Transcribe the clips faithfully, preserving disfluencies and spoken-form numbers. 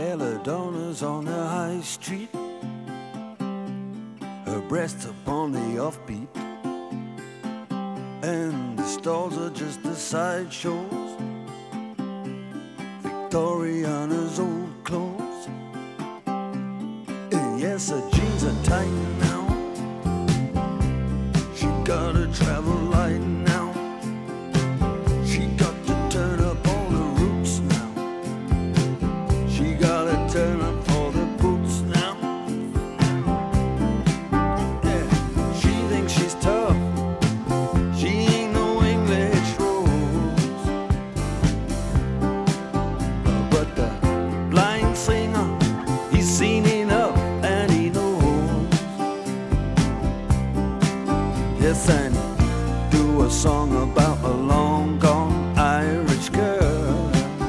belladonna's on the high street, her breasts upon the offbeat, and the stalls are just the sideshows, Victoriana's old clothes. And yes, her jeans are tight now, she gotta travel light now, she got to turn up all the roots now, she gotta turn up all the boots now. Yeah, she thinks she's tough, she ain't no English rose, but the blind singer, he's seen enough and he knows. Yes, and do a song about a long gone Irish girl.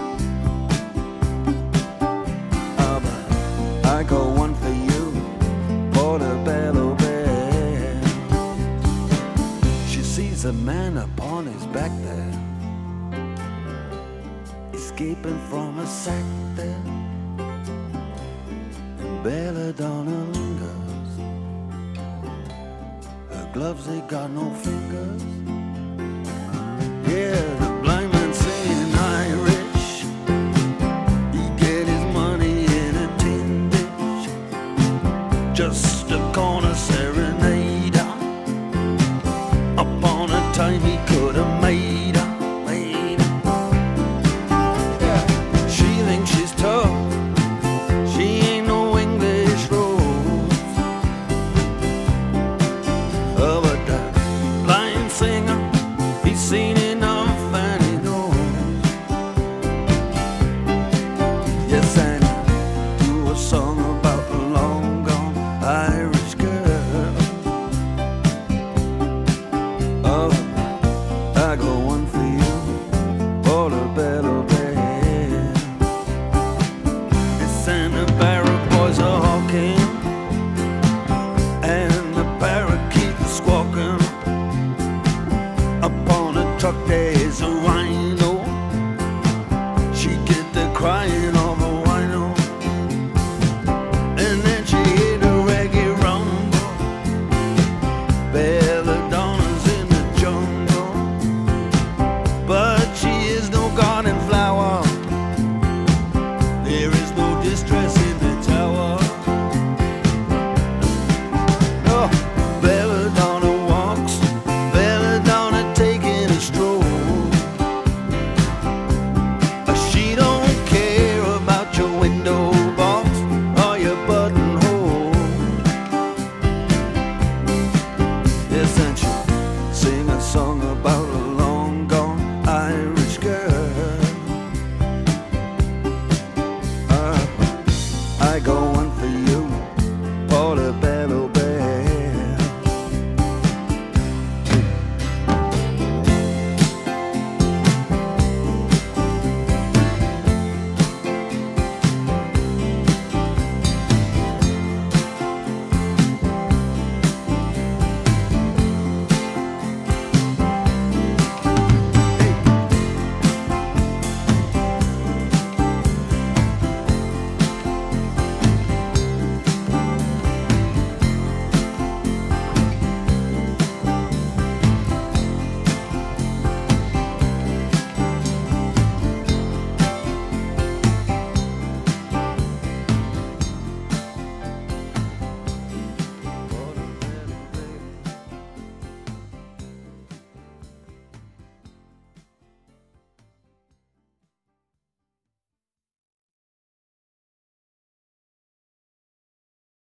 Ah, but I got one for you, Portobello Bell. She sees a man upon his back there, escaping from a sack there, and belladonna lingers. Her gloves, they got no fingers. Yeah, the blind man singing Irish, he get his money in a tin dish, just a corner serenader, upon a time he could have made her, made her. Yeah, she thinks she's tough, she ain't no English rose. Oh, but the blind singer, he's seen enough and he knows. Yes, and do a song about a long gone Irish girl. Oh, I got one for you, Portobello Bell. It's and the barrack boys are hawking, and the parakeet is squawking. Upon a truck there is a